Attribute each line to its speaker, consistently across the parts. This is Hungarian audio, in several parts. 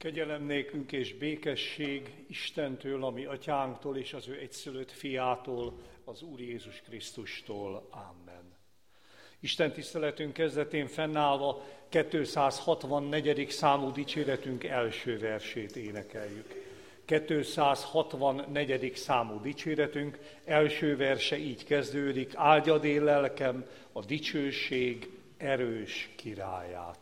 Speaker 1: Kegyelem nékünk és békesség Istentől, ami atyánktól és az ő egyszülött fiától, az Úr Jézus Krisztustól. Amen. Isten tiszteletünk kezdetén fennállva 264. számú dicséretünk első versét énekeljük. 264. számú dicséretünk első verse így kezdődik: áldjad én lelkem a dicsőség erős királyát.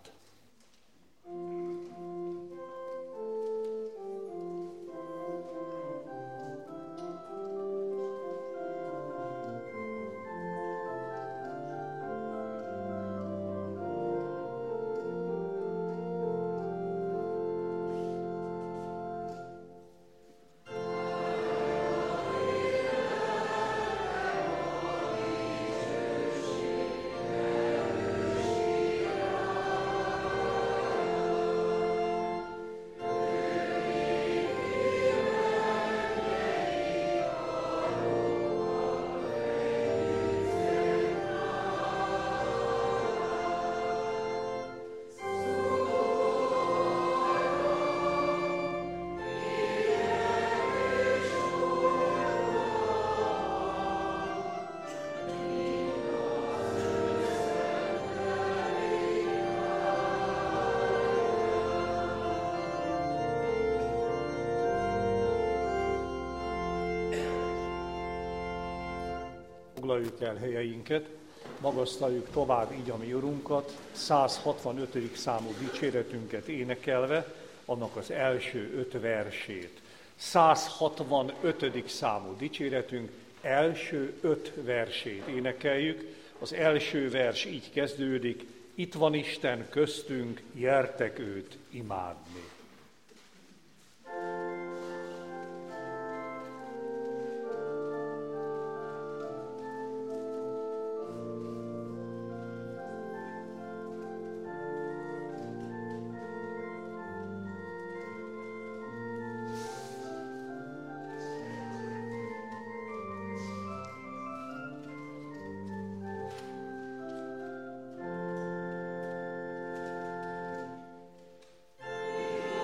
Speaker 1: Foglaljuk el helyeinket, magasztaljuk tovább így a mi Urunkat, 165. számú dicséretünket énekelve, annak az első 5 versét. 165. számú dicséretünk első 5 versét énekeljük. Az első vers így kezdődik: itt van Isten köztünk, gyertek őt imádni.
Speaker 2: Yeah.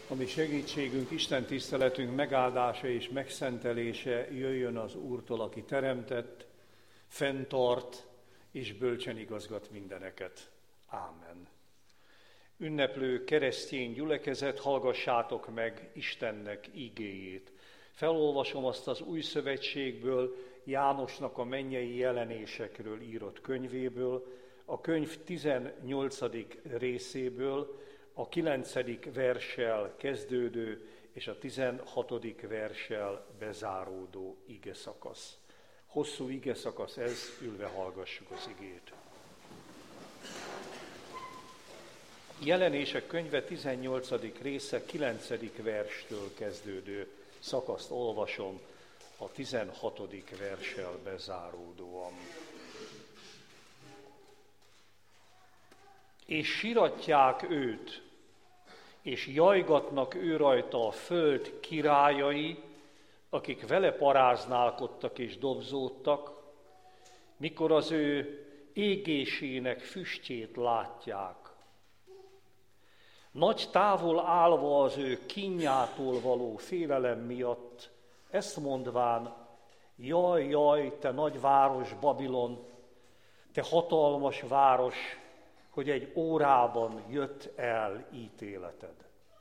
Speaker 1: A mi segítségünk, Isten tiszteletünk megáldása és megszentelése jöjjön az Úrtól, aki teremtett, fenntart és bölcsen igazgat mindeneket. Ámen. Ünneplő keresztény gyülekezet, hallgassátok meg Istennek igéjét. Felolvasom azt az Új Szövetségből, Jánosnak a mennyei jelenésekről írott könyvéből, a könyv 18. részéből, a 9. verssel kezdődő és a 16. verssel bezáródó igeszakasz. Hosszú igeszakasz ez, ülve hallgassuk az igét. Jelenések könyve 18. része 9. verstől kezdődő szakaszt olvasom, a 16. verssel bezáródóan. És siratják őt, és jajgatnak ő rajta a föld királyai, akik vele paráználkodtak és dobzódtak, mikor az ő égésének füstjét látják. Nagy távol állva az ő kínjától való félelem miatt, ezt mondván, jaj, jaj, te nagy város Babilon, te hatalmas város, hogy egy órában jött el ítéleted.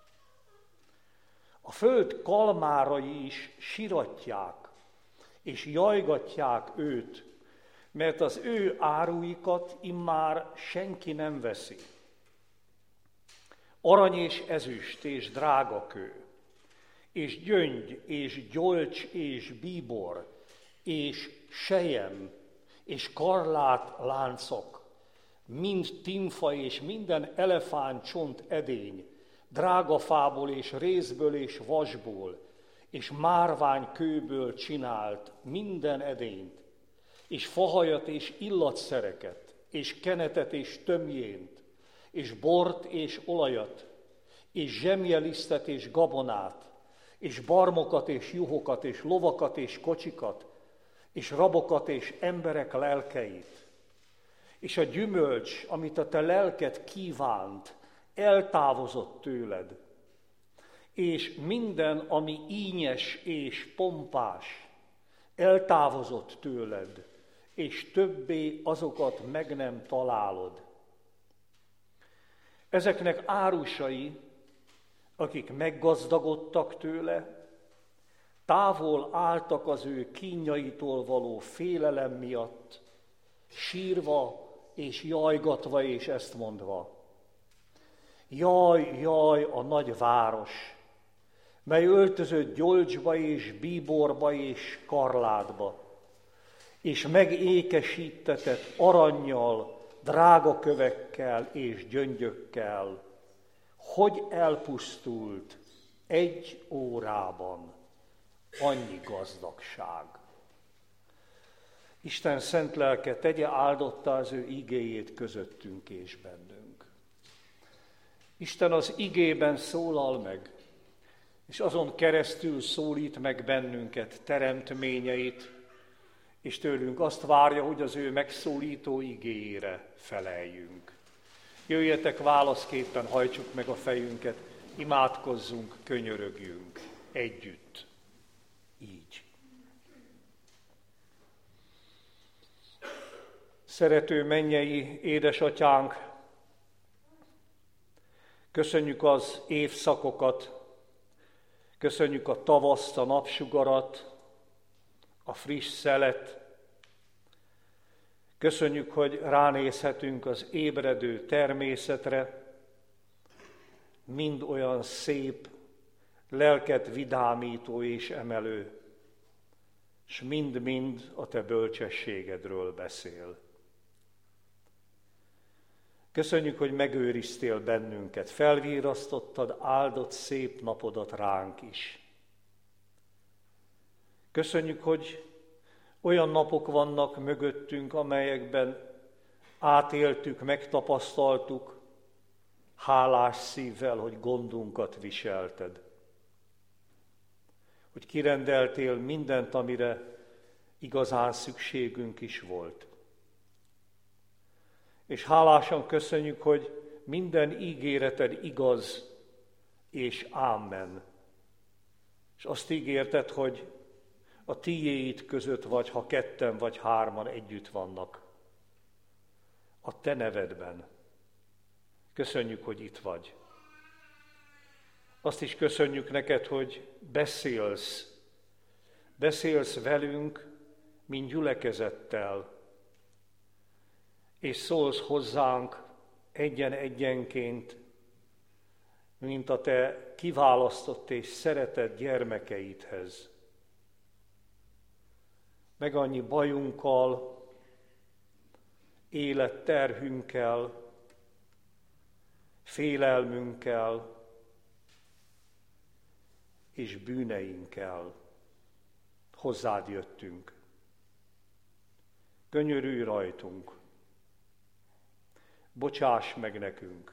Speaker 1: A föld kalmárai is siratják, és jajgatják őt, mert az ő áruikat immár senki nem veszi. Arany és ezüst és drágakő, és gyöngy és gyolcs és bíbor, és sejem és karlát láncok, mind timfa és minden elefántcsont edény, drágafából és rézből és vasból, és márványkőből csinált minden edényt, és fahajat és illatszereket, és kenetet és tömjént, és bort és olajat, és zsemjelisztet és gabonát, és barmokat és juhokat, és lovakat és kocsikat, és rabokat és emberek lelkeit. És a gyümölcs, amit a te lelked kívánt, eltávozott tőled, és minden, ami ínyes és pompás, eltávozott tőled, és többé azokat meg nem találod. Ezeknek árusai, akik meggazdagodtak tőle, távol álltak az ő kínjaitól való félelem miatt, sírva és jajgatva és ezt mondva. Jaj, jaj, a nagy város, mely öltözött gyolcsba és bíborba és karlátba, és megékesítetett arannyal, drága kövekkel és gyöngyökkel, hogy elpusztult egy órában annyi gazdagság. Isten szent lelke tegye áldottá az ő igéjét közöttünk és bennünk. Isten az igében szólal meg, és azon keresztül szólít meg bennünket teremtményeit, és tőlünk azt várja, hogy az ő megszólító igéjére feleljünk. Jöjjetek, válaszképpen hajtsuk meg a fejünket, imádkozzunk, könyörögjünk együtt. Így. Szerető mennyei édesatyánk, köszönjük az évszakokat, köszönjük a tavaszt, a napsugarat, a friss szelet. Köszönjük, hogy ránézhetünk az ébredő természetre, mind olyan szép, lelket vidámító és emelő, s mind-mind a te bölcsességedről beszél. Köszönjük, hogy megőriztél bennünket, felvírasztottad áldott szép napodat ránk is. Köszönjük, hogy olyan napok vannak mögöttünk, amelyekben átéltük, megtapasztaltuk, hálás szívvel, hogy gondunkat viselted. Hogy kirendeltél mindent, amire igazán szükségünk is volt. És hálásan köszönjük, hogy minden ígéreted igaz, és ámen. És azt ígérted, hogy a tiéid között vagy, ha ketten vagy hárman együtt vannak. A te nevedben. Köszönjük, hogy itt vagy. Azt is köszönjük neked, hogy beszélsz velünk, mint gyülekezettel, és szólsz hozzánk egyenként, mint a te kiválasztott és szeretett gyermekeidhez. Meg annyi bajunkkal, életterhünkkel, félelmünkkel és bűneinkkel hozzád jöttünk. Könyörülj rajtunk, bocsáss meg nekünk,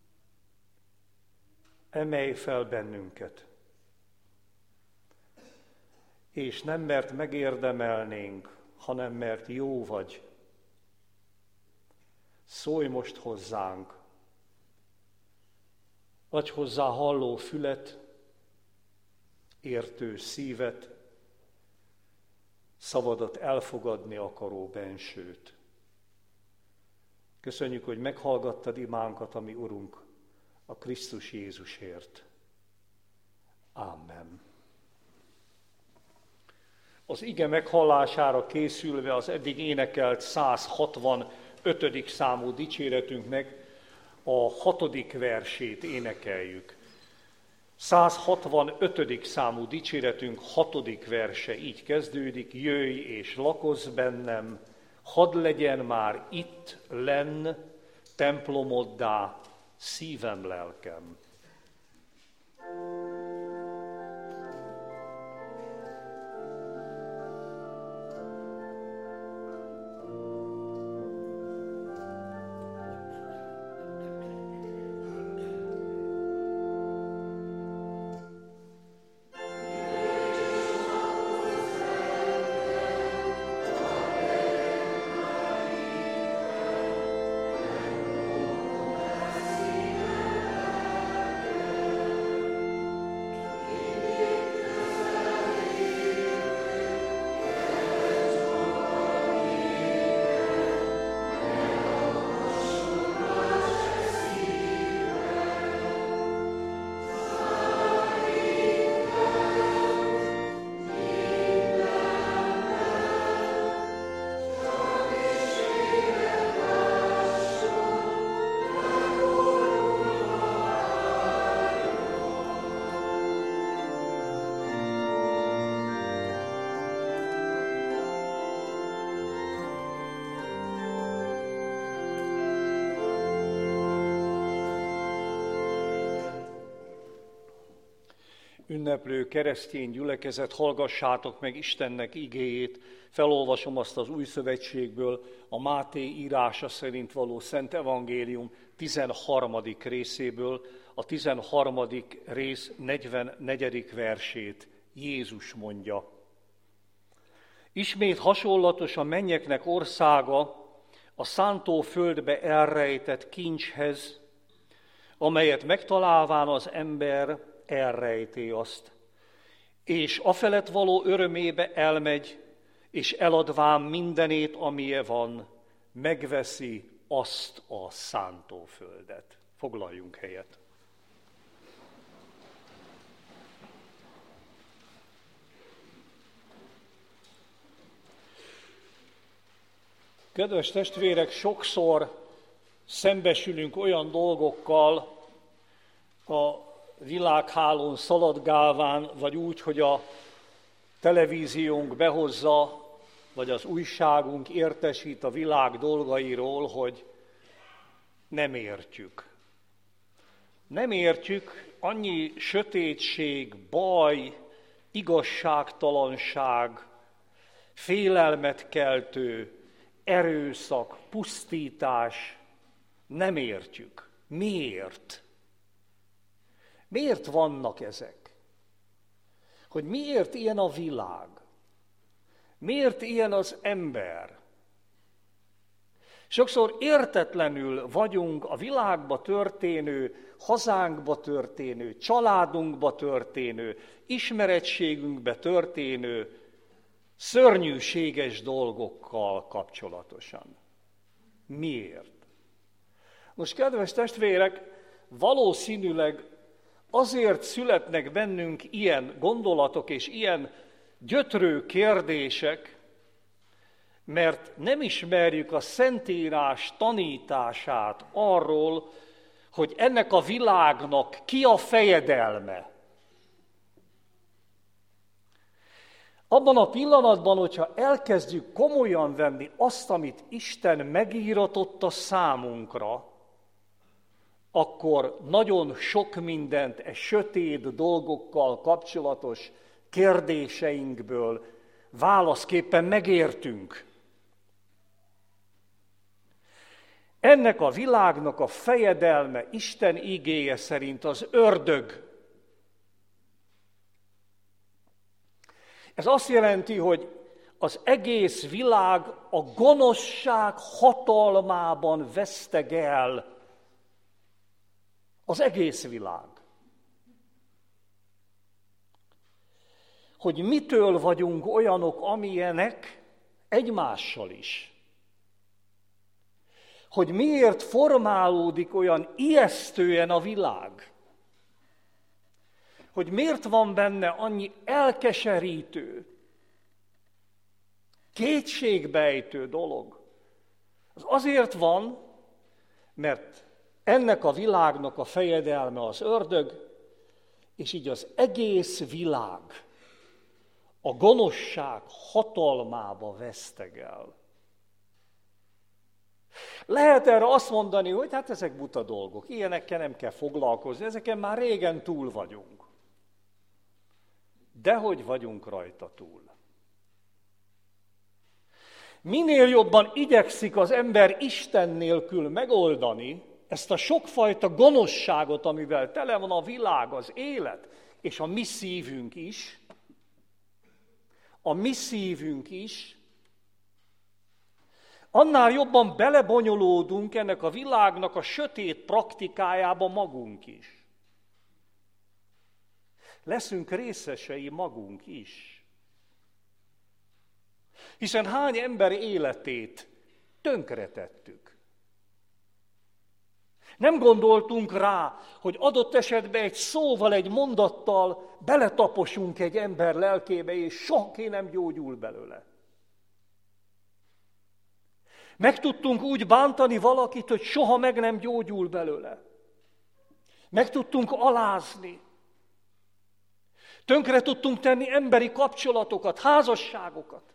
Speaker 1: emelj fel bennünket, és nem mert megérdemelnénk, hanem mert jó vagy. Szólj most hozzánk, adj hozzá halló fület, értő szívet, szavadat elfogadni akaró bensőt. Köszönjük, hogy meghallgattad imánkat, ami Urunk, a Krisztus Jézusért. Amen. Az ige meghallására készülve az eddig énekelt 165. számú dicséretünknek a 6. versét énekeljük. 165. számú dicséretünk 6. verse így kezdődik: jöjj és lakozz bennem, hadd legyen már itt lenn templomoddá szívem, lelkem. Ünneplő keresztény gyülekezet, hallgassátok meg Istennek igéjét, felolvasom azt az Új Szövetségből, a Máté írása szerint való Szent Evangélium 13. részéből, a 13. rész 44. versét. Jézus mondja: ismét hasonlatos a mennyeknek országa a szántóföldbe elrejtett kincshez, amelyet megtalálván az ember elrejti azt, és afelett való örömébe elmegy, és eladván mindenét, amilyen van, megveszi azt a szántóföldet. Foglaljunk helyet. Kedves testvérek, sokszor szembesülünk olyan dolgokkal a világhálón szaladgálván, vagy úgy, hogy a televíziónk behozza, vagy az újságunk értesít a világ dolgairól, hogy nem értjük. Nem értjük, annyi sötétség, baj, igazságtalanság, félelmet keltő, erőszak, pusztítás, nem értjük. Miért? Miért vannak ezek? Hogy miért ilyen a világ? Miért ilyen az ember? Sokszor értetlenül vagyunk a világba történő, hazánkba történő, családunkba történő, ismeretségünkbe történő szörnyűséges dolgokkal kapcsolatosan. Miért? Most, kedves testvérek, valószínűleg azért születnek bennünk ilyen gondolatok és ilyen gyötrő kérdések, mert nem ismerjük a Szentírás tanítását arról, hogy ennek a világnak ki a fejedelme. Abban a pillanatban, hogyha elkezdjük komolyan venni azt, amit Isten megíratott a számunkra, akkor nagyon sok mindent sötét dolgokkal kapcsolatos kérdéseinkből válaszképpen megértünk. Ennek a világnak a fejedelme Isten igéje szerint az ördög. Ez azt jelenti, hogy az egész világ a gonoszság hatalmában veszteg el. Az egész világ. Hogy mitől vagyunk olyanok, amilyenek, egymással is. Hogy miért formálódik olyan ijesztően a világ. Hogy miért van benne annyi elkeserítő, kétségbejtő dolog. Az azért van, mert ennek a világnak a fejedelme az ördög, és így az egész világ a gonoszság hatalmába veszteg el. Lehet erre azt mondani, hogy hát ezek buta dolgok, ilyenekkel nem kell foglalkozni, ezeken már régen túl vagyunk. Dehogy vagyunk rajta túl. Minél jobban igyekszik az ember Isten nélkül megoldani ezt a sokfajta gonoszságot, amivel tele van a világ, az élet, és a mi szívünk is, annál jobban belebonyolódunk ennek a világnak a sötét praktikájába magunk is. Leszünk részesei magunk is. Hiszen hány ember életét tönkretettük. Nem gondoltunk rá, hogy adott esetben egy szóval, egy mondattal beletaposunk egy ember lelkébe, és soha nem gyógyul belőle. Meg tudtunk úgy bántani valakit, hogy soha meg nem gyógyul belőle. Meg tudtunk alázni. Tönkre tudtunk tenni emberi kapcsolatokat, házasságokat.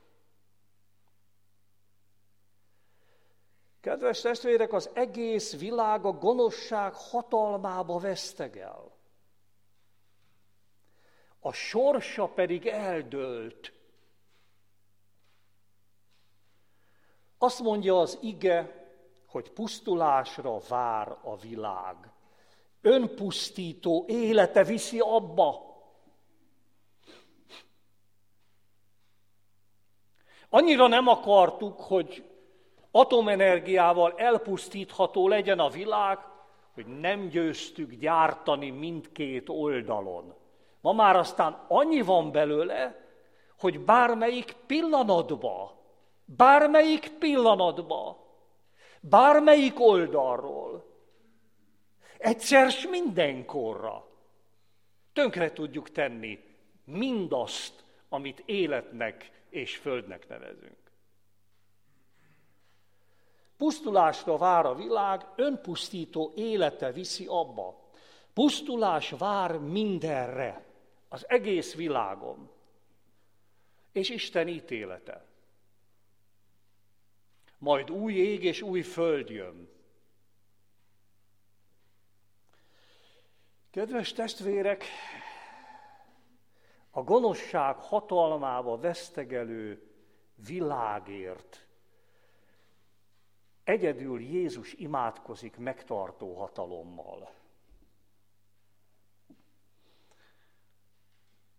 Speaker 1: Kedves testvérek, az egész világ a gonoszság hatalmába veszteg el. A sorsa pedig eldőlt. Azt mondja az ige, hogy pusztulásra vár a világ. Önpusztító élete viszi abba. Annyira nem akartuk, hogy atomenergiával elpusztítható legyen a világ, hogy nem győztük gyártani mindkét oldalon. Ma már aztán annyi van belőle, hogy bármelyik pillanatba, bármelyik oldalról, egyszer s mindenkorra tönkre tudjuk tenni mindazt, amit életnek és földnek nevezünk. Pusztulásra vár a világ, önpusztító élete viszi abba. Pusztulás vár mindenre, az egész világon. És Isten ítélete. Majd új ég és új föld jön. Kedves testvérek, a gonoszság hatalmába vesztegelő világért egyedül Jézus imádkozik megtartó hatalommal.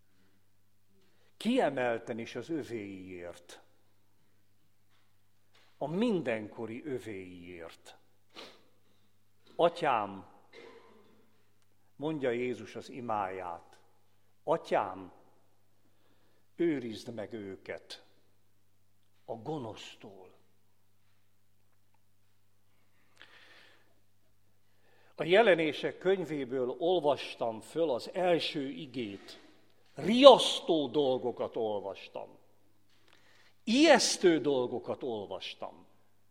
Speaker 1: Kiemelten is az övéiért. a mindenkori övéiért. Atyám, mondja Jézus az imáját, Atyám, őrizd meg őket a gonosztól. A Jelenések könyvéből olvastam föl az első igét, riasztó dolgokat olvastam, ijesztő dolgokat olvastam.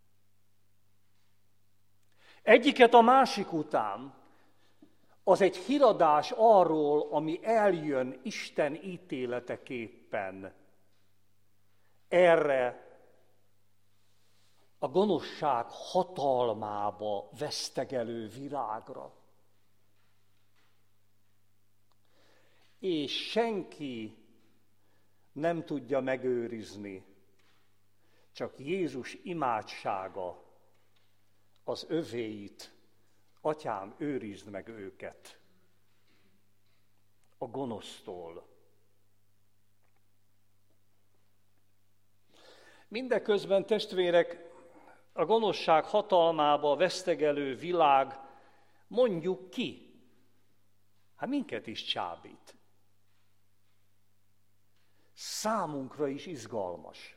Speaker 1: Egyiket a másik után, az egy híradás arról, ami eljön Isten ítéleteképpen erre a gonoszság hatalmába vesztegelő világra. És senki nem tudja megőrizni, csak Jézus imádsága az övéit, Atyám, őrizd meg őket a gonosztól. Mindeközben, testvérek, a gonoszság hatalmába vesztegelő világ, mondjuk ki, hát minket is csábít. Számunkra is izgalmas.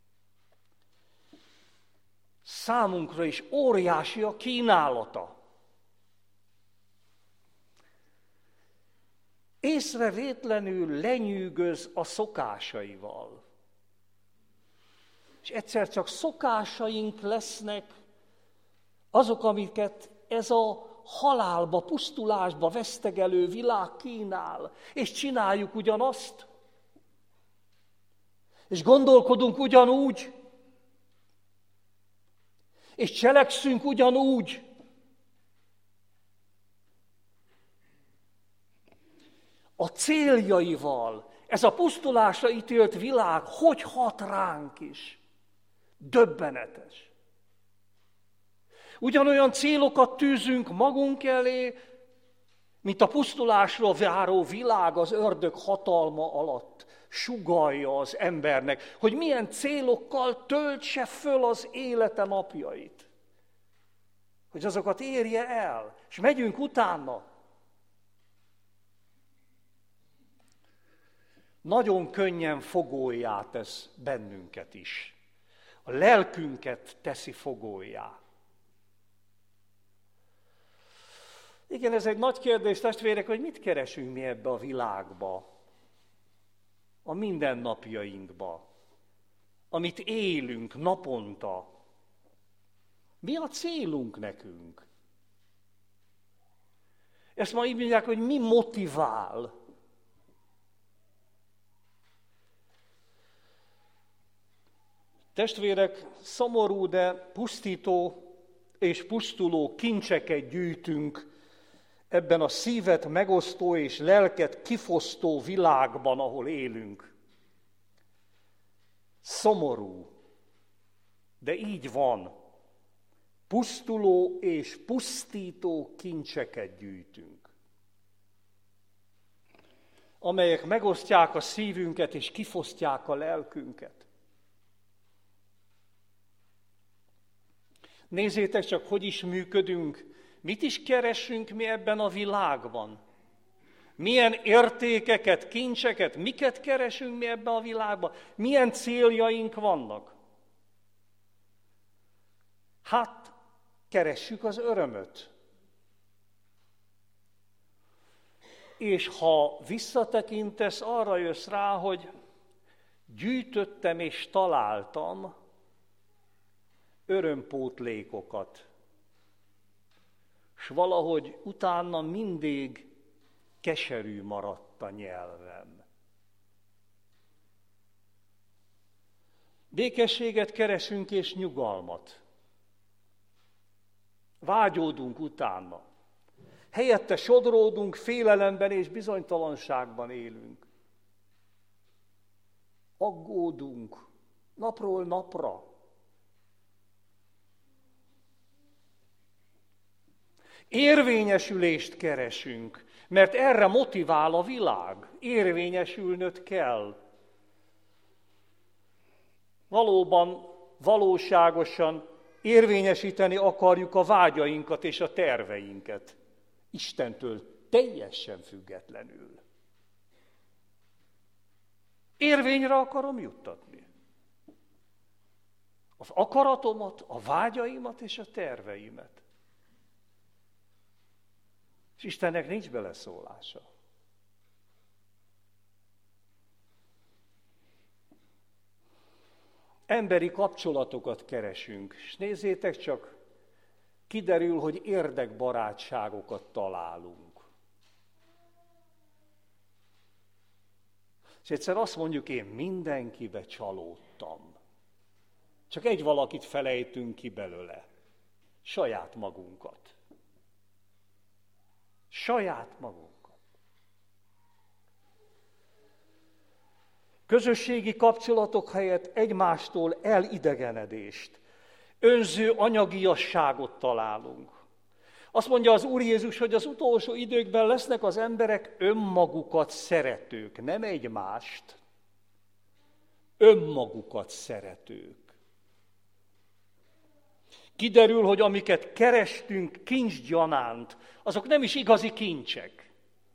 Speaker 1: Számunkra is óriási a kínálata. Észrevétlenül lenyűgöz a szokásaival. És egyszer csak szokásaink lesznek azok, amiket ez a halálba, pusztulásba vesztegelő világ kínál. És csináljuk ugyanazt. És gondolkodunk ugyanúgy. És cselekszünk ugyanúgy. A céljaival ez a pusztulásra ítélt világ hogy hat ránk is? Döbbenetes. Ugyanolyan célokat tűzünk magunk elé, mint a pusztulásra váró világ az ördög hatalma alatt sugallja az embernek, hogy milyen célokkal töltse föl az élete napjait. Hogy azokat érje el, és megyünk utána. Nagyon könnyen fogólyá tesz bennünket is. A lelkünket teszi fogólyá. Igen, ez egy nagy kérdés, testvérek, hogy mit keresünk mi ebbe a világba, a mindennapjainkba, amit élünk naponta. Mi a célunk nekünk? Ezt ma így mondják, hogy mi motivál. Testvérek, szomorú, de pusztító és pusztuló kincseket gyűjtünk ebben a szívet megosztó és lelket kifosztó világban, ahol élünk. Szomorú, de így van. Pusztuló és pusztító kincseket gyűjtünk, amelyek megosztják a szívünket és kifosztják a lelkünket. Nézzétek csak, hogy is működünk, mit is keresünk mi ebben a világban. Milyen értékeket, kincseket, miket keresünk mi ebben a világban, milyen céljaink vannak. Hát, keressük az örömöt. És ha visszatekintesz, arra jössz rá, hogy gyűjtöttem és találtam örömpótlékokat, s valahogy utána mindig keserű maradt a nyelvem. Békességet keresünk és nyugalmat. Vágyódunk utána. Helyette sodródunk, félelemben és bizonytalanságban élünk. Aggódunk napról napra. Érvényesülést keresünk, mert erre motivál a világ. Érvényesülnöd kell. Valóban valóságosan érvényesíteni akarjuk a vágyainkat és a terveinket. Istentől teljesen függetlenül. Érvényre akarom juttatni. Az akaratomat, a vágyaimat és a terveimet. És Istennek nincs beleszólása. Emberi kapcsolatokat keresünk, és nézzétek csak, kiderül, hogy érdekbarátságokat találunk. És egyszer azt mondjuk, én mindenkibe csalódtam. Csak egy valakit felejtünk ki belőle. Saját magunkat. Saját magunkat. Közösségi kapcsolatok helyett egymástól elidegenedést, önző anyagiasságot találunk. Azt mondja az Úr Jézus, hogy az utolsó időkben lesznek az emberek önmagukat szeretők, nem egymást, önmagukat szeretők. Kiderül, hogy amiket kerestünk kincsgyanánt, azok nem is igazi kincsek.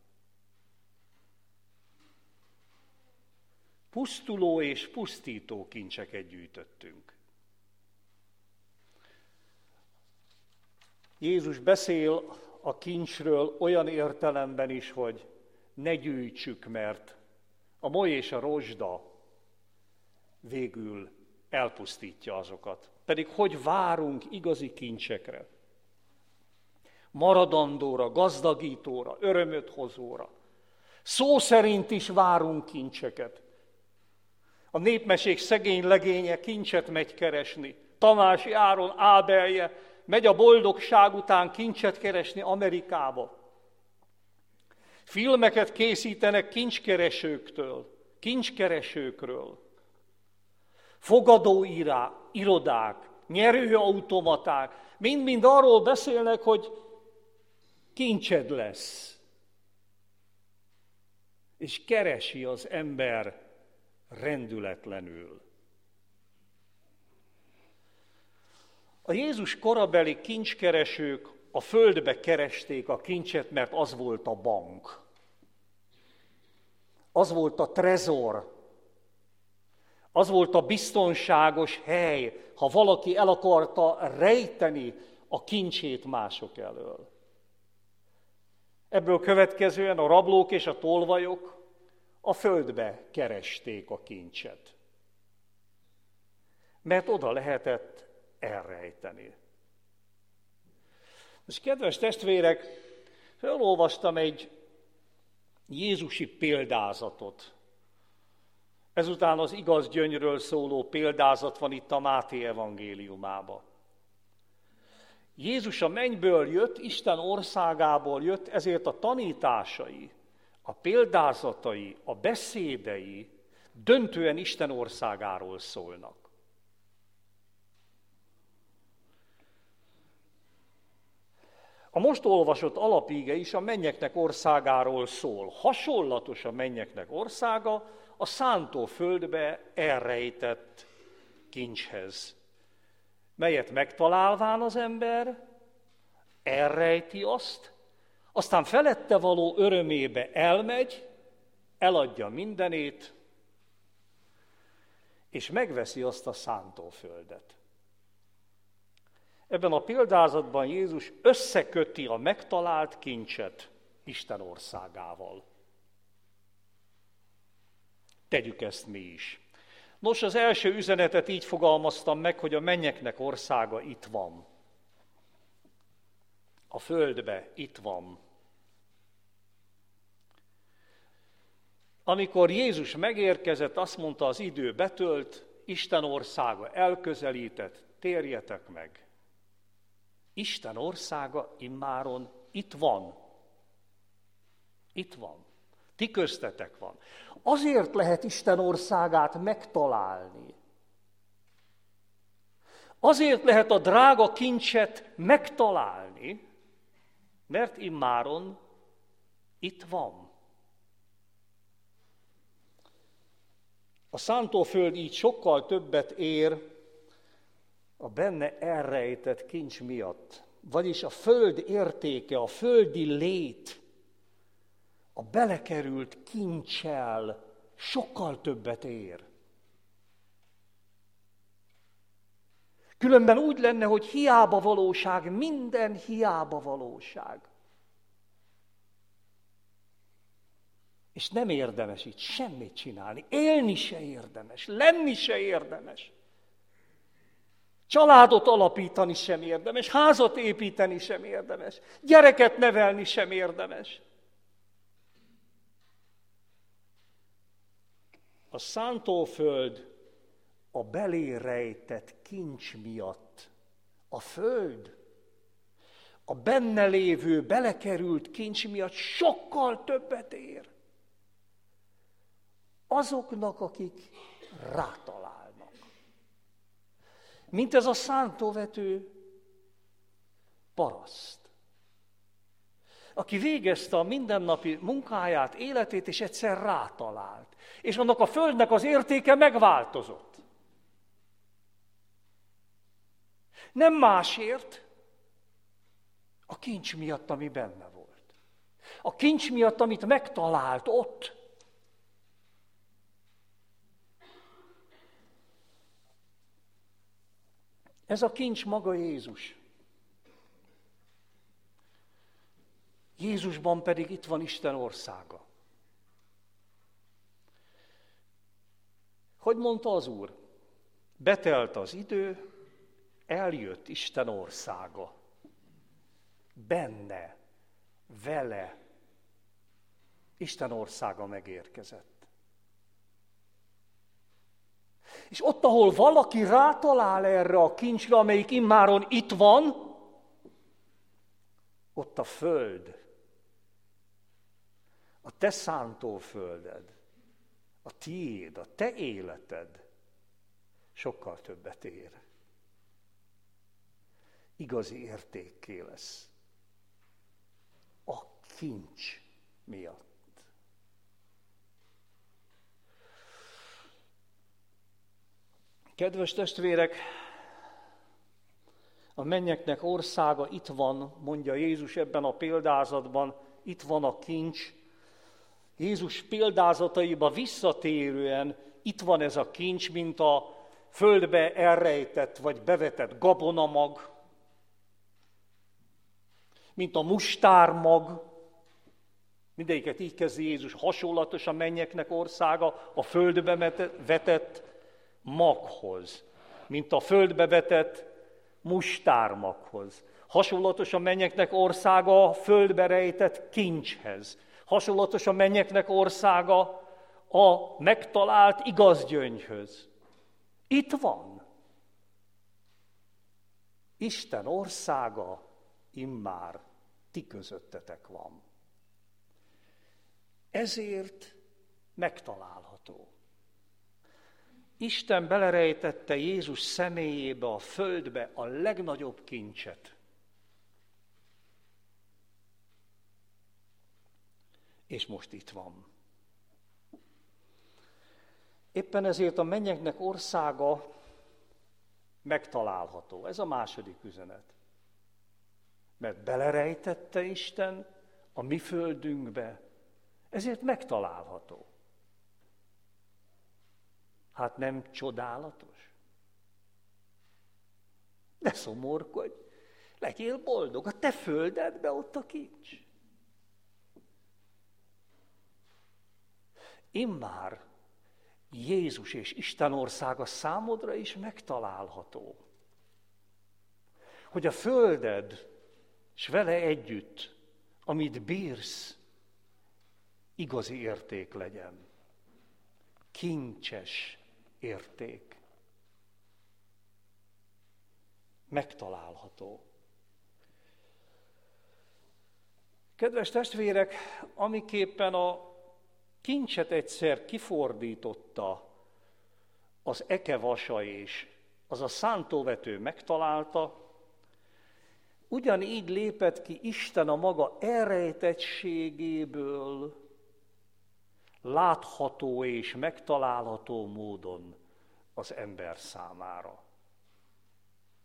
Speaker 1: Pusztuló és pusztító kincseket gyűjtöttünk. Jézus beszél a kincsről olyan értelemben is, hogy ne gyűjtsük, mert a moly és a rozsda végül elpusztítja azokat. Pedig hogy várunk igazi kincsekre? Maradandóra, gazdagítóra, örömöt hozóra. Szó szerint is várunk kincseket. A népmesék szegény legénye kincset megy keresni. Tamási Áron Ábelje megy a boldogság után kincset keresni Amerikába. Filmeket készítenek kincskeresőkről. Fogadóirodák, nyerőautomaták, mind-mind arról beszélnek, hogy kincsed lesz. És keresi az ember rendületlenül. A Jézus korabeli kincskeresők a földbe keresték a kincset, mert az volt a bank. Az volt a trezor. Az volt a biztonságos hely, ha valaki el akarta rejteni a kincsét mások elől. Ebből következően a rablók és a tolvajok a földbe keresték a kincset. Mert oda lehetett elrejteni. Most kedves testvérek, felolvastam egy jézusi példázatot. Ezután az igaz gyöngyről szóló példázat van itt a Máté evangéliumában. Jézus a mennyből jött, Isten országából jött, ezért a tanításai, a példázatai, a beszédei döntően Isten országáról szólnak. A most olvasott alapíge is a mennyeknek országáról szól. Hasonlatos a mennyeknek országa a szántóföldbe elrejtett kincshez, melyet megtalálván az ember elrejti azt, aztán felette való örömébe elmegy, eladja mindenét, és megveszi azt a szántóföldet. Ebben a példázatban Jézus összeköti a megtalált kincset Isten országával. Tegyük ezt mi is. Nos, az első üzenetet így fogalmaztam meg, hogy a mennyeknek országa itt van. A földbe itt van. Amikor Jézus megérkezett, azt mondta, az idő betölt, Isten országa elközelített, térjetek meg. Isten országa immáron itt van. Itt van. Ti köztetek van. Azért lehet Isten országát megtalálni. Azért lehet a drága kincset megtalálni, mert immáron itt van. A szántóföld így sokkal többet ér, a benne elrejtett kincs miatt, vagyis a föld értéke, a földi lét, a belekerült kincsel sokkal többet ér. Különben úgy lenne, hogy hiába valóság, minden hiába valóság. És nem érdemes itt semmit csinálni, élni se érdemes, lenni se érdemes. Családot alapítani sem érdemes, házat építeni sem érdemes, gyereket nevelni sem érdemes. A szántóföld a belé rejtett kincs miatt, a föld, a benne lévő, belekerült kincs miatt sokkal többet ér. Azoknak, akik rátalálnak. Mint ez a szántóvető paraszt, aki végezte a mindennapi munkáját, életét, és egyszer rátalált. És annak a földnek az értéke megváltozott. Nem másért, a kincs miatt, ami benne volt. A kincs miatt, amit megtalált ott. Ez a kincs maga Jézus. Jézusban pedig itt van Isten országa. Hogy mondta az Úr? Betelt az idő, eljött Isten országa. Benne, vele Isten országa megérkezett. És ott, ahol valaki rátalál erre a kincsre, amelyik immáron itt van, ott a föld, a te szántófölded, a tiéd, a te életed sokkal többet ér. Igazi értékké lesz. A kincs miatt. Kedves testvérek, a mennyeknek országa itt van, mondja Jézus ebben a példázatban, itt van a kincs. Jézus példázataiba visszatérően itt van ez a kincs, mint a földbe elrejtett vagy bevetett gabonamag, mint a mustármag. Mindegyiket így kezdi Jézus, hasonlatos a mennyeknek országa a földbe vetett maghoz, mint a földbe vetett mustármaghoz. Hasonlatos a mennyeknek országa a földbe rejtett kincshez. Hasonlatos a mennyeknek országa a megtalált igaz gyöngyhöz. Itt van. Isten országa immár ti közöttetek van. Ezért megtalálható. Isten belerejtette Jézus személyébe, a földbe a legnagyobb kincset. És most itt van. Éppen ezért a mennyeknek országa megtalálható. Ez a második üzenet. Mert belerejtette Isten a mi földünkbe, ezért megtalálható. Hát nem csodálatos? Ne szomorkodj, legyél boldog, a te földedbe ott a kincs. Immár Jézus és Isten országa számodra is megtalálható. Hogy a földed, s vele együtt, amit bírsz, igazi érték legyen. Kincses érték. Megtalálható. Kedves testvérek, amiképpen a kincset egyszer kifordította az ekevasa és az a szántóvető megtalálta, ugyanígy lépett ki Isten a maga elrejtettségéből látható és megtalálható módon az ember számára.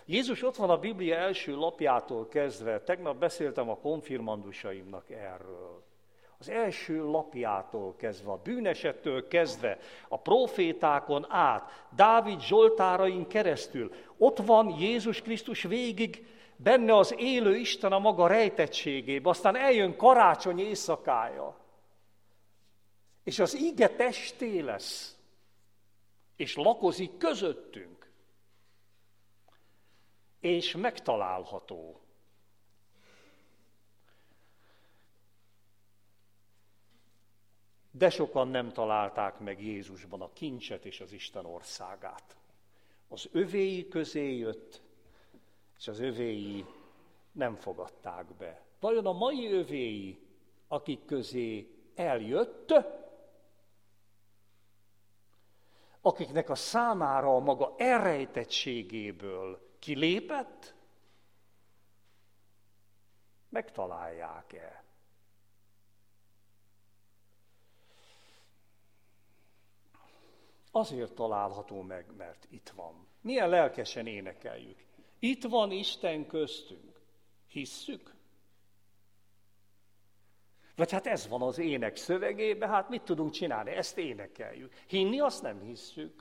Speaker 1: Jézus ott van a Biblia első lapjától kezdve, tegnap beszéltem a konfirmandusaimnak erről. Az első lapjától kezdve, a bűnesettől kezdve, a profétákon át, Dávid zsoltárain keresztül, ott van Jézus Krisztus végig, benne az élő Isten a maga rejtettségébe, aztán eljön karácsony éjszakája, és az ige testé lesz, és lakozik közöttünk, és megtalálható. De sokan nem találták meg Jézusban a kincset és az Isten országát. Az övéi közé jött, és az övéi nem fogadták be. Vajon a mai övéi, akik közé eljött, akiknek a számára a maga elrejtettségéből kilépett, megtalálják-e? Azért található meg, mert itt van. Milyen lelkesen énekeljük. Itt van Isten köztünk. Hisszük? Vagy hát ez van az ének szövegében, hát mit tudunk csinálni? Ezt énekeljük. Hinni azt nem hisszük.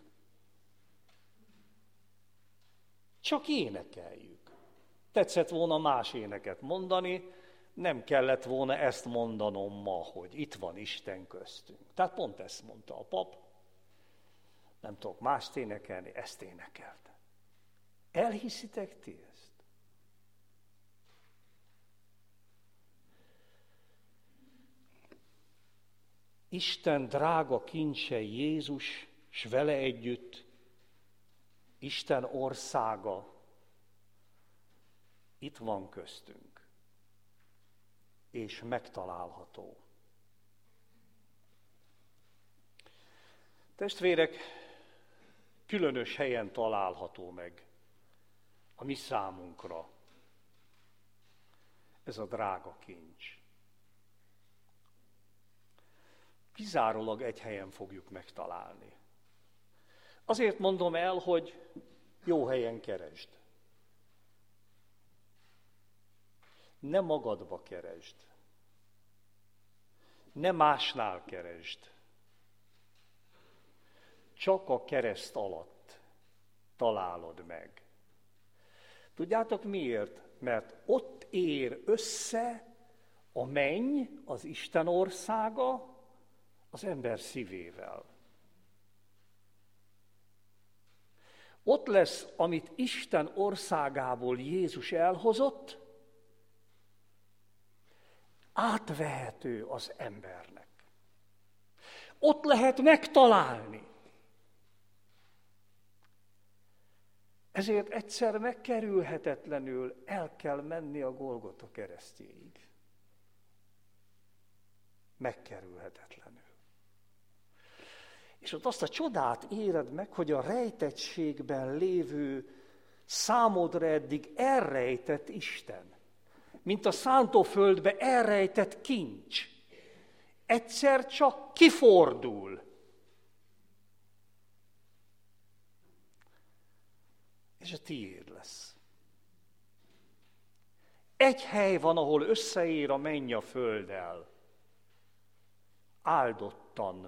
Speaker 1: Csak énekeljük. Tetszett volna más éneket mondani, nem kellett volna ezt mondanom ma, hogy itt van Isten köztünk. Tehát pont ezt mondta a pap. Nem tudok mást énekelni, ezt énekelte. Elhiszitek ti ezt? Isten drága kincse Jézus, s vele együtt Isten országa itt van köztünk, és megtalálható. Testvérek, különös helyen található meg a mi számunkra ez a drága kincs. Kizárólag egy helyen fogjuk megtalálni. Azért mondom el, hogy jó helyen keresd. Ne magadba keresd. Ne másnál keresd. Csak a kereszt alatt találod meg. Tudjátok miért? Mert ott ér össze a menny, az Isten országa, az ember szívével. Ott lesz, amit Isten országából Jézus elhozott, átvehető az embernek. Ott lehet megtalálni. Ezért egyszer megkerülhetetlenül el kell menni a Golgota keresztjéig. Megkerülhetetlenül. És ott azt a csodát éred meg, hogy a rejtettségben lévő, számodra eddig elrejtett Isten, mint a szántóföldbe elrejtett kincs, egyszer csak kifordul. És a tiéd lesz. Egy hely van, ahol összeér a menny a földdel. Áldottan,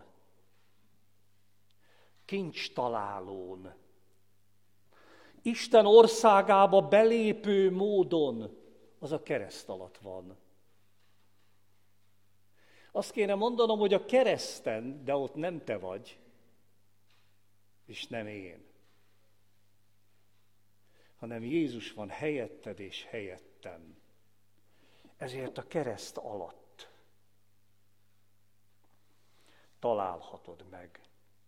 Speaker 1: kincstalálón, Isten országába belépő módon, az a kereszt alatt van. Azt kéne mondanom, hogy a kereszten, de ott nem te vagy, és nem én, hanem Jézus van helyetted és helyettem. Ezért a kereszt alatt találhatod meg.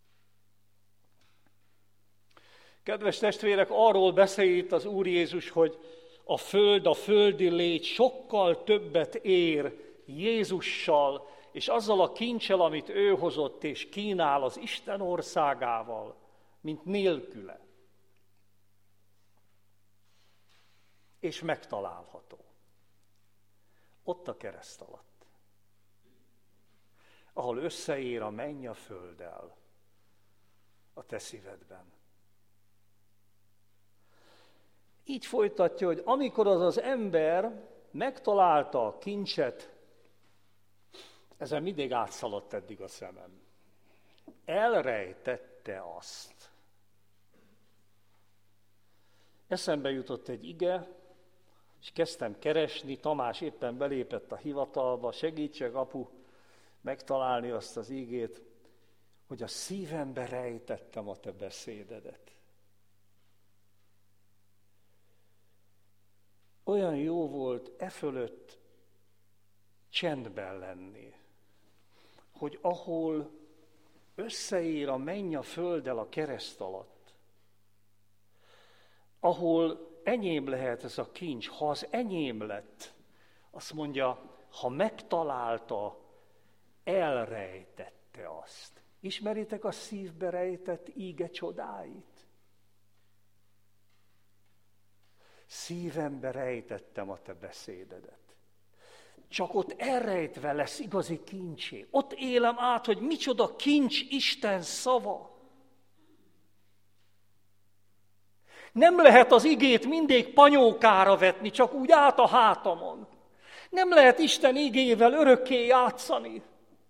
Speaker 1: Kedves testvérek, arról beszél itt az Úr Jézus, hogy a földi lét sokkal többet ér Jézussal, és azzal a kincsel, amit ő hozott és kínál az Isten országával, mint nélküle. És megtalálható. Ott a kereszt alatt. Ahol összeér a menny a földdel a te szívedben. így folytatja, hogy amikor az ember megtalálta a kincset, ezen mindig átszaladt eddig a szemem. Elrejtette azt. Eszembe jutott egy ige, és kezdtem keresni, Tamás éppen belépett a hivatalba, segítsek apu megtalálni azt az igét, hogy a szívembe rejtettem a te beszédedet. Olyan jó volt e fölött csendben lenni, hogy ahol összeér a menny a földdel a kereszt alatt, ahol enyém lehet ez a kincs, ha az enyém lett, azt mondja, ha megtalálta, elrejtette azt. Ismeritek a szívbe rejtett íge csodáit? Szívembe rejtettem a te beszédedet. Csak ott elrejtve lesz igazi kincsé. Ott élem át, hogy micsoda kincs Isten szava. Nem lehet az igét mindig panyókára vetni, csak úgy át a hátamon. Nem lehet Isten igével örökké játszani.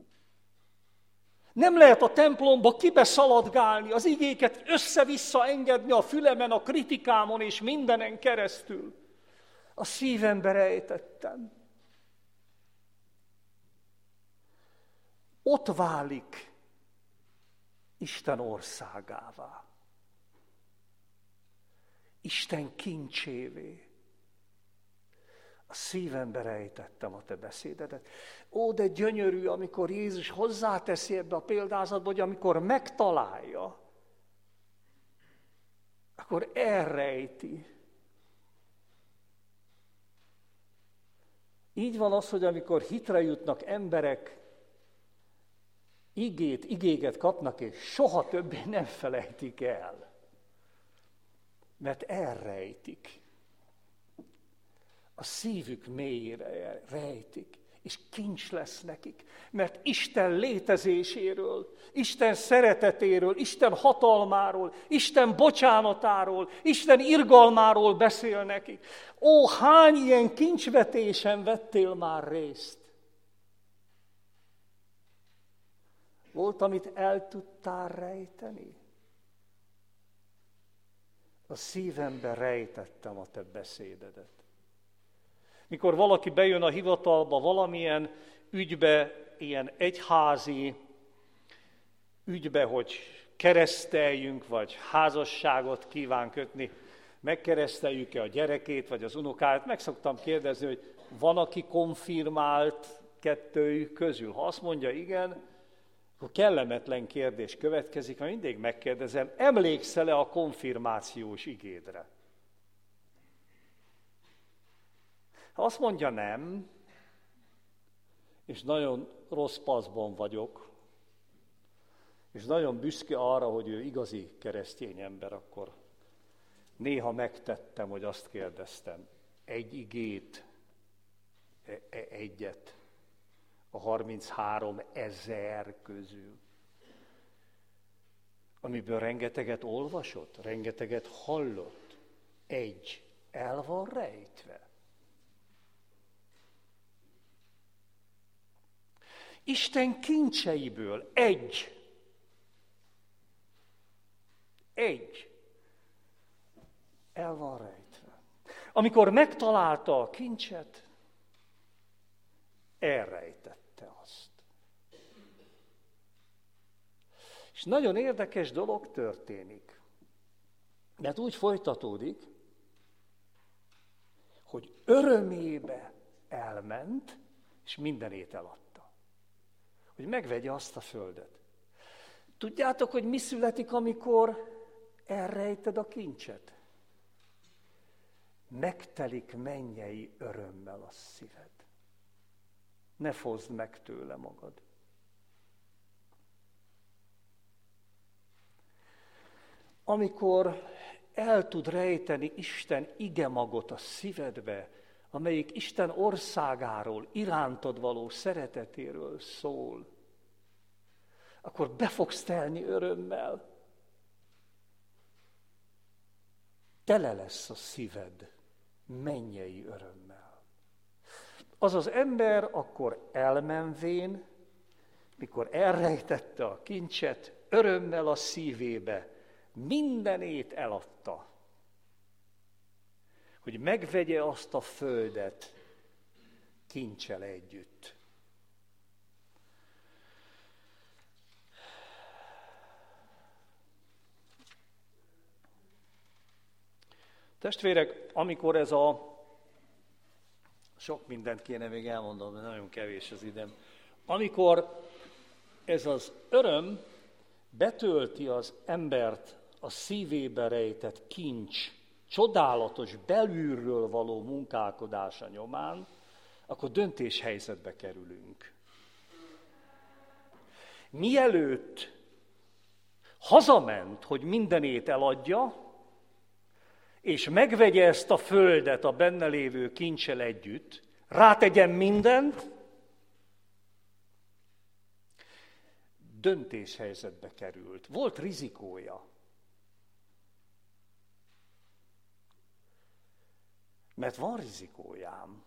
Speaker 1: Nem lehet a templomba kibeszaladgálni, az igéket össze-vissza engedni a fülemen, a kritikámon és mindenen keresztül. A szívembe rejtettem. Ott válik Isten országává. Isten kincsévé. A szívembe rejtettem a te beszédedet. Ó, de gyönyörű, amikor Jézus hozzáteszi ebbe a példázatba, hogy amikor megtalálja, akkor elrejti. Így van az, hogy amikor hitre jutnak emberek, igéket kapnak, és soha többé nem felejtik el. Mert elrejtik. A szívük mélyére rejtik, és kincs lesz nekik. Mert Isten létezéséről, Isten szeretetéről, Isten hatalmáról, Isten bocsánatáról, Isten irgalmáról beszél nekik. Ó, hány ilyen kincsvetésen vettél már részt? Volt, amit el tudtál rejteni? A szívembe rejtettem a te beszédedet. Mikor valaki bejön a hivatalba valamilyen ügybe, ilyen egyházi ügybe, hogy kereszteljünk, vagy házasságot kíván kötni, megkereszteljük-e a gyerekét, vagy az unokáját, meg szoktam kérdezni, hogy van, aki konfirmált kettőjük közül. Ha azt mondja igen, akkor kellemetlen kérdés következik, mert mindig megkérdezem, emlékszel-e a konfirmációs igédre? Ha azt mondja nem, és nagyon rossz paszban vagyok, és nagyon büszke arra, hogy ő igazi keresztény ember, akkor néha megtettem, hogy azt kérdeztem, egy igét, egyet a 33 000 közül, amiből rengeteget olvasott, rengeteget hallott, egy el van rejtve. Isten kincseiből egy el van rejtve. Amikor megtalálta a kincset, elrejtette azt. És nagyon érdekes dolog történik. Mert úgy folytatódik, hogy örömébe elment, és mindenét eladta. Hogy megvegye azt a földet. Tudjátok, hogy mi születik, amikor elrejted a kincset? Megtelik mennyei örömmel a szíved. Ne foszd meg tőle magad. Amikor el tud rejteni Isten igemagot a szívedbe, amelyik Isten országáról, irántad való szeretetéről szól, akkor be fogsz telni örömmel. tele lesz a szíved mennyei örömmel. Az az ember akkor elmenvén, mikor elrejtette a kincset, örömmel a szívébe mindenét eladta, hogy megvegye azt a földet kincsel együtt. Testvérek, amikor ez sok mindent kéne még elmondom, de nagyon kevés az időm. Amikor ez az öröm betölti az embert a szívébe rejtett kincs, csodálatos belülről való munkálkodása nyomán, akkor döntéshelyzetbe kerülünk. Mielőtt hazament, hogy mindenét eladja, és megvegye ezt a földet a benne lévő kincsel együtt, rátegyen mindent, döntéshelyzetbe került. Volt rizikója. Mert van rizikójám.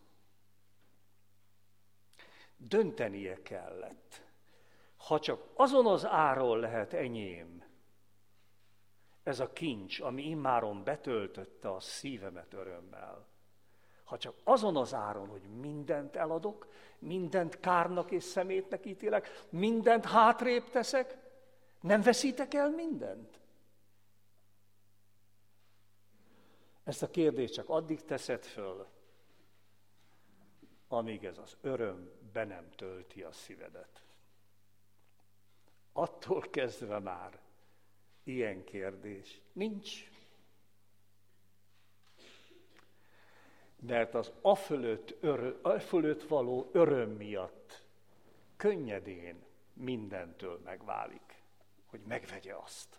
Speaker 1: Döntenie kellett. Ha csak azon az áron lehet enyém, ez a kincs, ami immáron betöltötte a szívemet örömmel, ha csak azon az áron, hogy mindent eladok, mindent kárnak és szemétnek ítélek, mindent hátrébb teszek, nem veszítek el mindent? Ezt a kérdést csak addig teszed föl, amíg ez az öröm be nem tölti a szívedet. Attól kezdve már ilyen kérdés nincs. Mert az afölött való öröm miatt könnyedén mindentől megválik, hogy megvegye azt.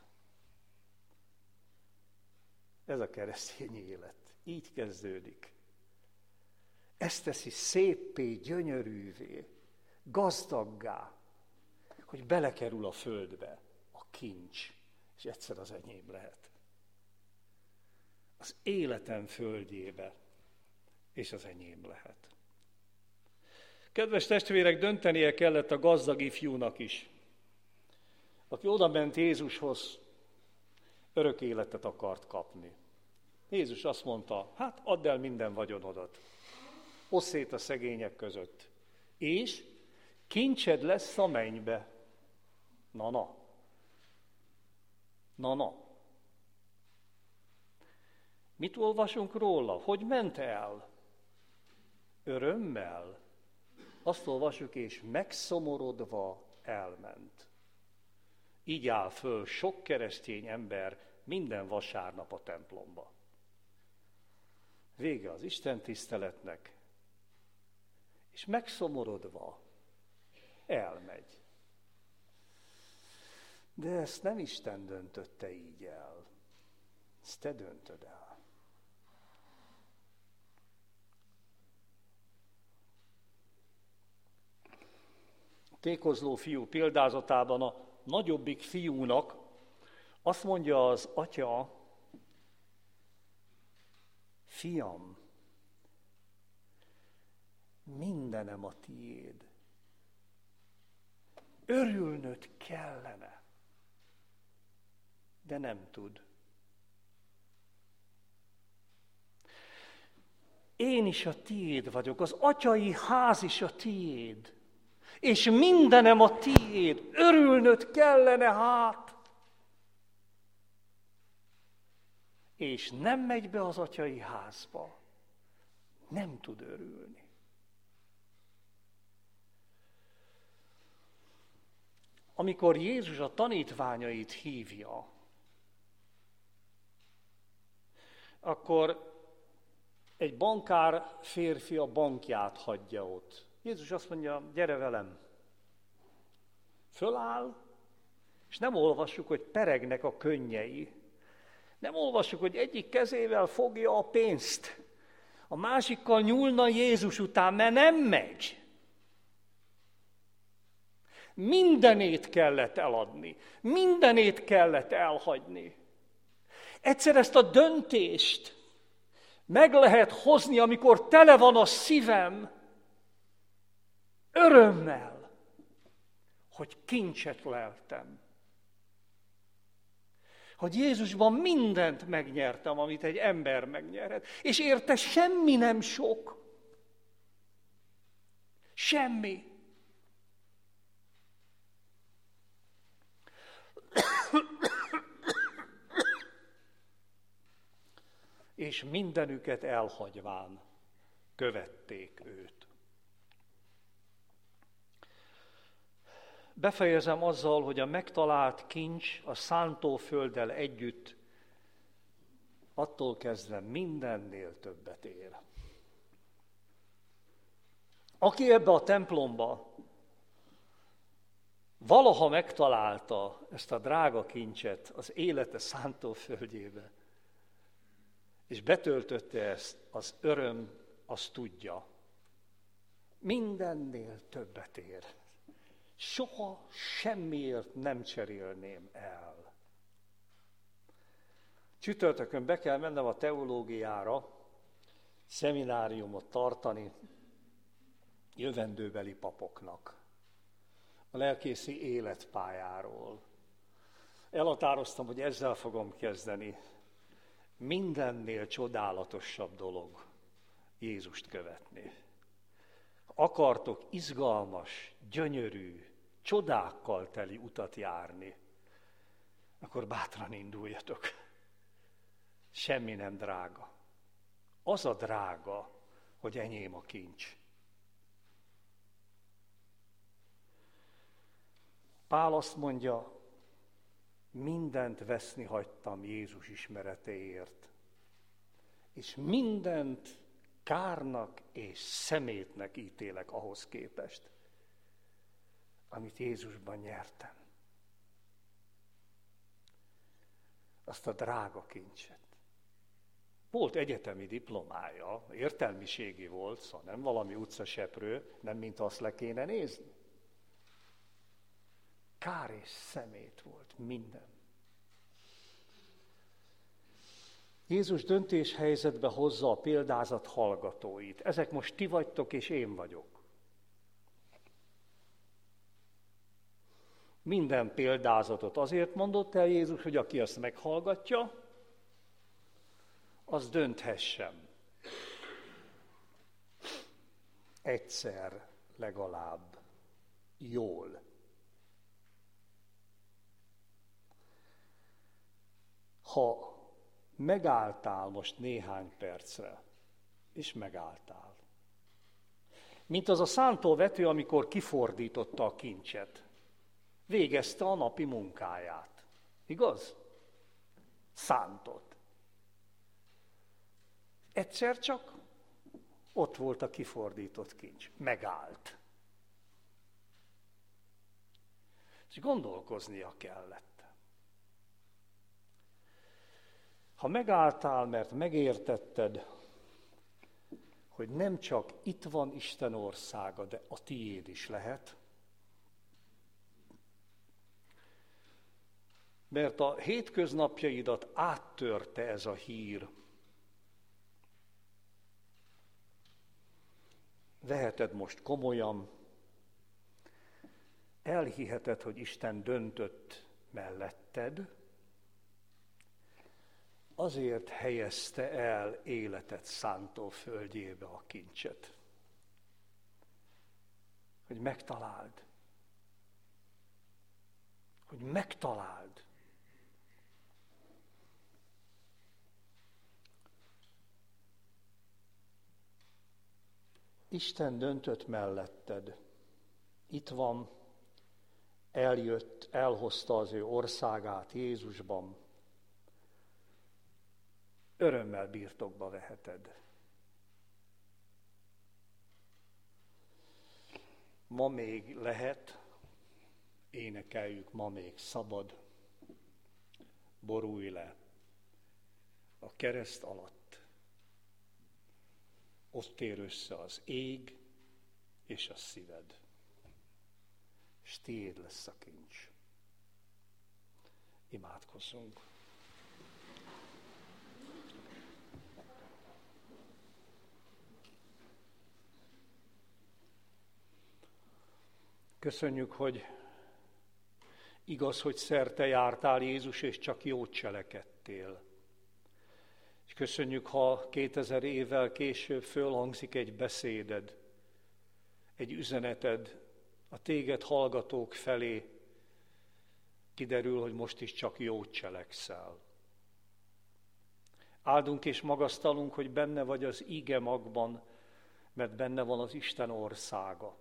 Speaker 1: Ez a keresztény élet. Így kezdődik. Ezt teszi széppé, gyönyörűvé, gazdaggá, hogy belekerül a földbe a kincs, és egyszer az enyém lehet. Az életem földjébe, és az enyém lehet. Kedves testvérek, döntenie kellett a gazdag ifjúnak is, aki odament Jézushoz, örök életet akart kapni. Jézus azt mondta, hát add el minden vagyonodat, osszd szét a szegények között, és kincsed lesz a mennybe. Na. Mit olvasunk róla? Hogy ment el? Örömmel. Azt olvasjuk, és megszomorodva elment. Így áll föl sok keresztény ember minden vasárnap a templomba. Vége az Isten tiszteletnek, és megszomorodva elmegy. De ezt nem Isten döntötte így el. Ezt te döntöd el. Tékozló fiú példázatában a nagyobbik fiúnak azt mondja az atya, fiam, mindenem a tiéd. Örülnöd kellene, de nem tud. Én is a tiéd vagyok, az atyai ház is a tiéd, és mindenem a tiéd, örülnöd kellene hát. És nem megy be az atyai házba, nem tud örülni. Amikor Jézus a tanítványait hívja, akkor egy bankár férfi a bankját hagyja ott. Jézus azt mondja, gyere velem. Föláll, és nem olvassuk, hogy peregnek a könnyei. Nem olvassuk, hogy egyik kezével fogja a pénzt, a másikkal nyúlna Jézus után, mert nem megy. Mindenét kellett eladni, mindenét kellett elhagyni. Egyszer ezt a döntést meg lehet hozni, amikor tele van a szívem örömmel, hogy kincset leltem. Hogy Jézusban mindent megnyertem, amit egy ember megnyerhet. És érte semmi nem sok. Semmi. És mindenüket elhagyván követték őt. Befejezem azzal, hogy a megtalált kincs a szántófölddel együtt attól kezdve mindennél többet ér. Aki ebbe a templomba valaha megtalálta ezt a drága kincset az élete szántóföldjébe, és betöltötte ezt, az öröm, azt tudja, mindennél többet ér. Soha semmiért nem cserélném el. Csütörtökön be kell mennem a teológiára, szemináriumot tartani jövendőbeli papoknak, a lelkészi életpályáról. Elhatároztam, hogy ezzel fogom kezdeni. Mindennél csodálatosabb dolog Jézust követni. Ha akartok izgalmas, gyönyörű, csodákkal teli utat járni, akkor bátran induljatok. Semmi nem drága. Az a drága, hogy enyém a kincs. Pál azt mondja, mindent veszni hagytam Jézus ismeretéért, és mindent kárnak és szemétnek ítélek ahhoz képest, amit Jézusban nyertem. Azt a drága kincset. Volt egyetemi diplomája, értelmiségi volt, szóval nem valami utcaseprő, nem mint azt le kéne nézni. Kár és szemét volt minden. Jézus döntéshelyzetbe hozza a példázat hallgatóit. Ezek most ti vagytok, és én vagyok. Minden példázatot azért mondott el Jézus, hogy aki azt meghallgatja, az dönthessen. Egyszer legalább jól. Ha megálltál most néhány percre, és megálltál. Mint az a szántóvető, amikor kifordította a kincset. Végezte a napi munkáját. Igaz? Szántott. Egyszer csak ott volt a kifordított kincs. Megállt. És gondolkoznia kellett. Ha megálltál, mert megértetted, hogy nem csak itt van Isten országa, de a tiéd is lehet, mert a hétköznapjaidat áttörte ez a hír, veheted most komolyan, elhiheted, hogy Isten döntött melletted, azért helyezte el életed szántóföldjébe a kincset. Hogy megtaláld. Hogy megtaláld. Isten döntött melletted. Itt van, eljött, elhozta az ő országát Jézusban. Örömmel birtokba veheted. Ma még lehet, énekeljük, ma még szabad, borulj le a kereszt alatt. Ott tér össze az ég és a szíved, és tiéd lesz a kincs. Imádkozzunk. Köszönjük, hogy igaz, hogy szerte jártál, Jézus, és csak jót cselekedtél. És köszönjük, ha 2000 évvel később fölhangzik egy beszéded, egy üzeneted a téged hallgatók felé, kiderül, hogy most is csak jót cselekszel. Áldunk és magasztalunk, hogy benne vagy az íge magban, mert benne van az Isten országa.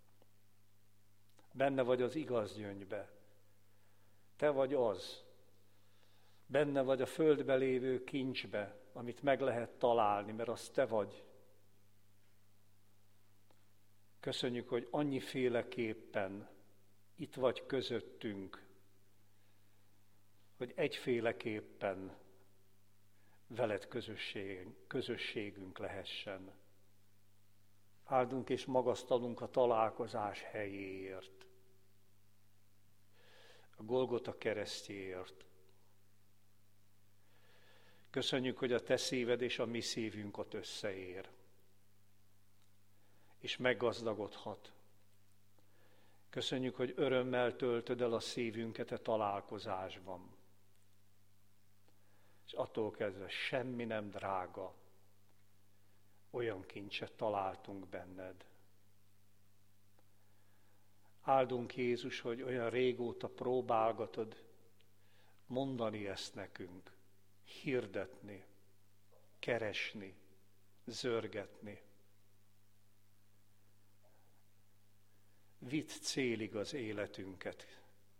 Speaker 1: Benne vagy az igaz gyöngybe. Te vagy az. Benne vagy a földbe lévő kincsbe, amit meg lehet találni, mert az te vagy. Köszönjük, hogy annyiféleképpen itt vagy közöttünk, hogy egyféleképpen veled közösségünk lehessen. Áldunk és magasztalunk a találkozás helyéért, a Golgota keresztjéért. Köszönjük, hogy a te szíved és a mi szívünk ott összeér, és meggazdagodhat. Köszönjük, hogy örömmel töltöd el a szívünket a találkozásban. És attól kezdve semmi nem drága, olyan kincset találtunk benned. Áldunk, Jézus, hogy olyan régóta próbálgatod mondani ezt nekünk, hirdetni, keresni, zörgetni. Vidd célig az életünket,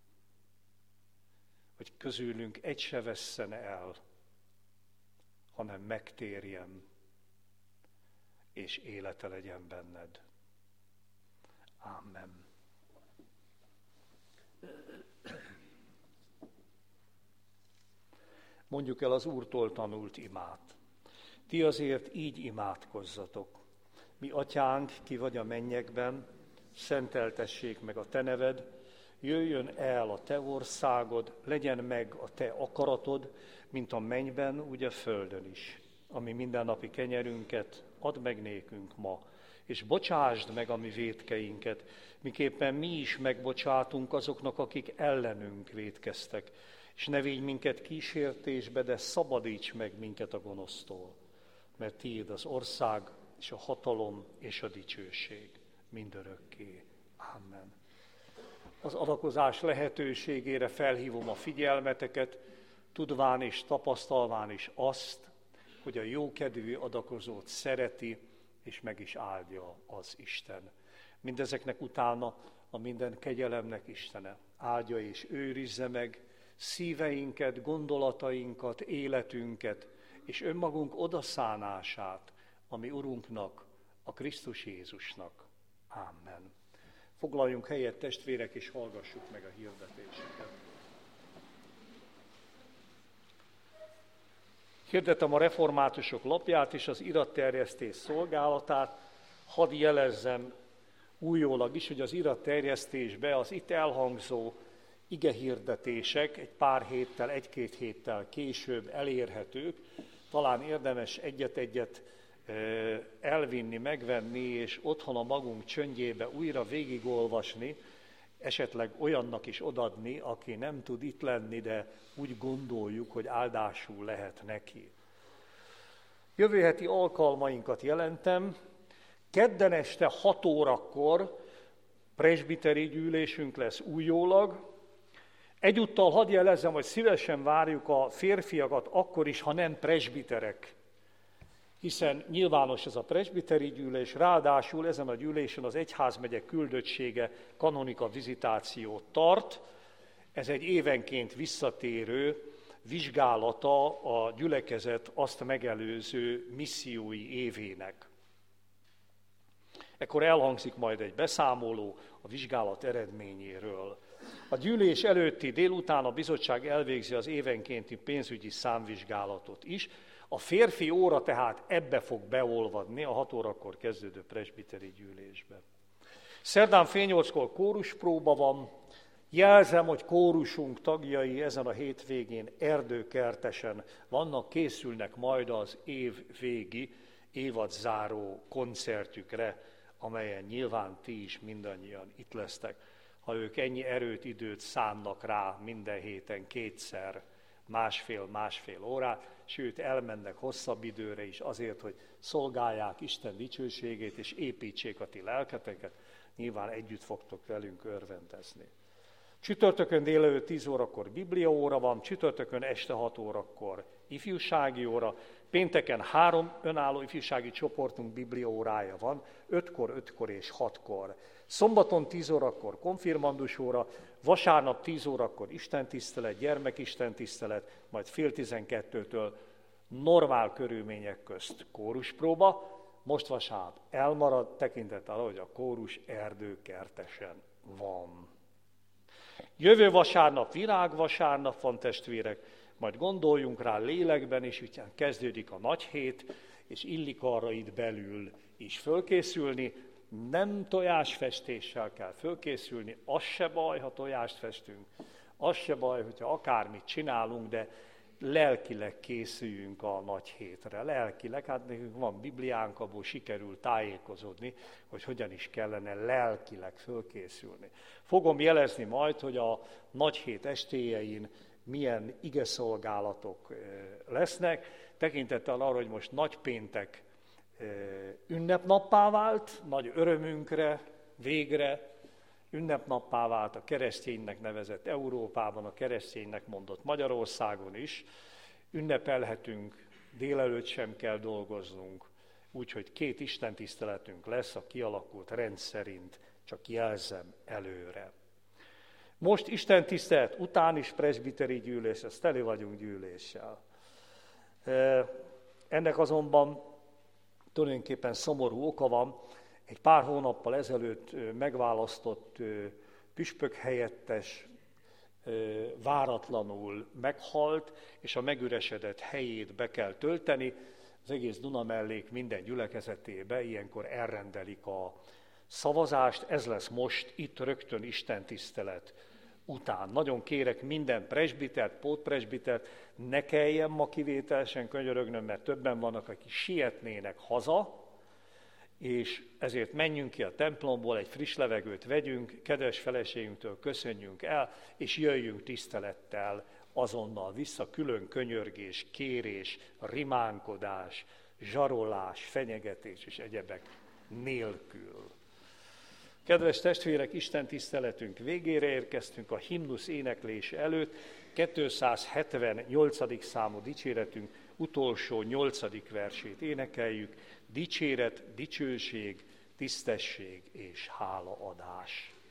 Speaker 1: hogy közülünk egy se vesszen el, hanem megtérjen, és élete legyen benned. Amen. Mondjuk el az Úrtól tanult imát. Ti azért így imádkozzatok. Mi atyánk, ki vagy a mennyekben, szenteltessék meg a te neved, jöjjön el a te országod, legyen meg a te akaratod, mint a mennyben, úgy a földön is. Ami mindennapi kenyerünket add meg nékünk ma, és bocsásd meg a mi vétkeinket, miképpen mi is megbocsátunk azoknak, akik ellenünk vétkeztek, és ne vigy minket kísértésbe, de szabadíts meg minket a gonosztól, mert tiéd az ország, és a hatalom, és a dicsőség mindörökké. Amen. Az adakozás lehetőségére felhívom a figyelmeteket, tudván és tapasztalván is azt, hogy a jókedvű adakozót szereti, és meg is áldja az Isten. Mindezeknek utána a minden kegyelemnek Istene áldja és őrizze meg szíveinket, gondolatainkat, életünket, és önmagunk odaszánását, a mi Urunknak, a Krisztus Jézusnak. Amen. Foglaljunk helyet, testvérek, és hallgassuk meg a hirdetéseket. Hirdetem a reformátusok lapját és az iratterjesztés szolgálatát. Hadd jelezzem újólag is, hogy az iratterjesztésbe az itt elhangzó igehirdetések egy pár héttel, egy-két héttel később elérhetők. Talán érdemes egyet-egyet elvinni, megvenni, és otthon a magunk csöndjébe újra végigolvasni, esetleg olyannak is odadni, aki nem tud itt lenni, de úgy gondoljuk, hogy áldásul lehet neki. Jövő heti alkalmainkat jelentem. Kedden este 6 órakor presbiteri gyűlésünk lesz újólag. Egyúttal hadd jelezzem, hogy szívesen várjuk a férfiakat akkor is, ha nem presbiterek, hiszen nyilvános ez a presbiteri gyűlés, ráadásul ezen a gyűlésen az egyházmegye küldöttsége kanonika vizitációt tart. Ez egy évenként visszatérő vizsgálata a gyülekezet azt megelőző missziói évének. Ekkor elhangzik majd egy beszámoló a vizsgálat eredményéről. A gyűlés előtti délután a bizottság elvégzi az évenkénti pénzügyi számvizsgálatot is. A férfi óra tehát ebbe fog beolvadni a 6 órakor kezdődő presbiteri gyűlésbe. Szerdán fél 8-kor kóruspróba van. Jelzem, hogy kórusunk tagjai ezen a hétvégén Erdőkertesen vannak, készülnek majd az év végi, évadzáró koncertjükre amelyen nyilván ti is mindannyian itt lesztek. Ha ők ennyi erőt, időt szánnak rá minden héten kétszer, másfél órát, sőt elmennek hosszabb időre is azért, hogy szolgálják Isten dicsőségét és építsék a ti lelketeket, nyilván együtt fogtok velünk örvendezni. Csütörtökön délelőtt 10 órakor bibliaóra van, csütörtökön este 6 órakor ifjúsági óra, pénteken 3 önálló ifjúsági csoportunk bibliaórája van, 5-kor és 6-kor. Szombaton 10 órakor konfirmandus óra, vasárnap 10 órakor istentisztelet, gyermekistentisztelet, majd fél 12-től normál körülmények közt kóruspróba. Most vasárnap elmarad, tekintettel arra, hogy a kórus Erdőkertesen van. Jövő vasárnap virágvasárnap van, testvérek, majd gondoljunk rá lélekben, és utána kezdődik a nagy hét, és illik arra itt belül is fölkészülni. Nem tojásfestéssel kell fölkészülni, az se baj, ha tojást festünk, az se baj, hogyha akármit csinálunk, de lelkileg készüljünk a nagy hétre. Lelkileg, hát nekünk van Bibliánk, abból sikerül tájékozódni, hogy hogyan is kellene lelkileg fölkészülni. Fogom jelezni majd, hogy a nagy hét estéjein milyen igeszolgálatok lesznek, tekintettel arra, hogy most nagypéntek ünnepnappá vált, nagy örömünkre, végre ünnepnappá vált a kereszténynek nevezett Európában, a kereszténynek mondott Magyarországon is. Ünnepelhetünk, délelőtt sem kell dolgoznunk, úgyhogy 2 istentiszteletünk lesz a kialakult rend szerint, csak jelzem előre. Most istentisztelet után is presbiteri gyűlés, ezt tele vagyunk gyűléssel. Ennek azonban tulajdonképpen szomorú oka van. Egy pár hónappal ezelőtt megválasztott püspök helyettes váratlanul meghalt, és a megüresedett helyét be kell tölteni. Az egész Dunamellék minden gyülekezetébe ilyenkor elrendelik a szavazást, ez lesz most itt rögtön istentisztelet után. Nagyon kérek minden presbitert, pótpresbitert, ne kelljen ma kivételesen könyörögnöm, mert többen vannak, akik sietnének haza, és ezért menjünk ki a templomból, egy friss levegőt vegyünk, kedves feleségünktől köszönjünk el, és jöjjünk tisztelettel azonnal vissza, külön könyörgés, kérés, rimánkodás, zsarolás, fenyegetés és egyebek nélkül. Kedves testvérek, Isten tiszteletünk végére érkeztünk a himnusz éneklése előtt, 278. számú dicséretünk utolsó 8. versét énekeljük, dicséret, dicsőség, tisztesség és hálaadás.